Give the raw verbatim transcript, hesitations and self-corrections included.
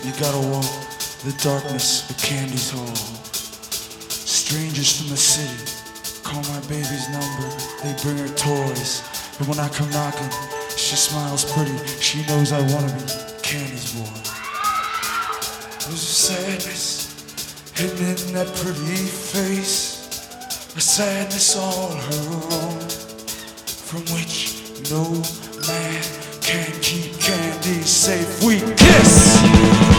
You gotta walk the darkness of Candy's hall. Strangers from the city call my baby's number. They bring her toys, and when I come knocking, she smiles pretty. She knows I wanna be Candy's boy. There's a sadness hidden in that pretty face, a sadness all her own, from which no man can keep Candy safe. We